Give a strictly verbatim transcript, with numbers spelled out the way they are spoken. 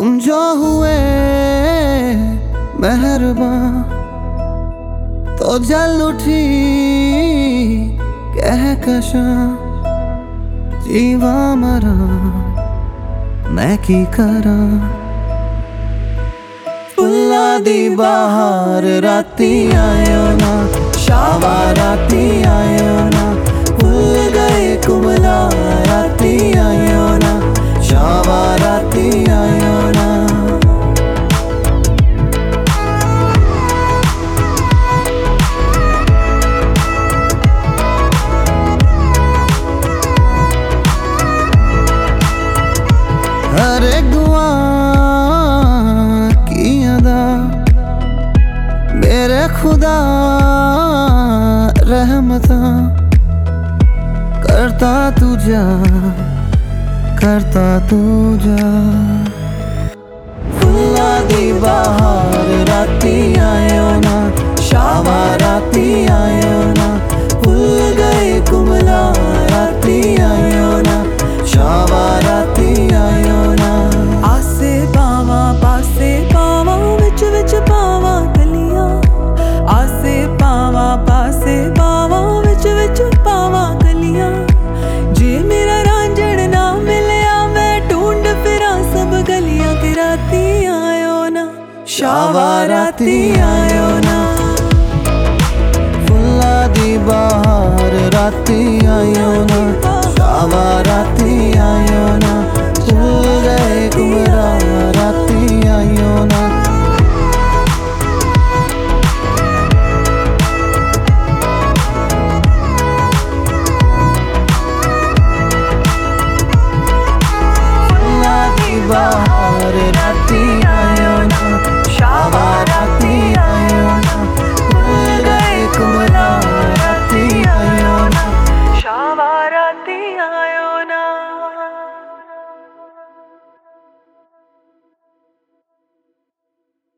तुम जो हुए मेहरबान तो जल उठी कहकशां जीवा मरा मैं की करा। फुल्ला दी बहार राती आयो ना, शावा राती आयो ना, भूल गए कुमला राती आयो ना, शावा राती आयो ना। हर एक दुआ की अदा मेरे खुदा रहमता करता तू जा, करता तू जा। फुल्ला दी बहार राती आयो ना, शावा राती आयो ना, भूल गए कुमला राती आयो ना, शावा राती आयो ना। आसे पावा पासे पावा विच विच पावा गलियां, आसे पावा पासे पावा विच विच पावा गलियां। जे मेरा रांझण ना मिलया मैं ढूंढ फिरा सब गलियां के राती आयो ना, शावा राती आयो ना। फुल्ला दी बहार राती आयो ना, शावा राती आयो ना।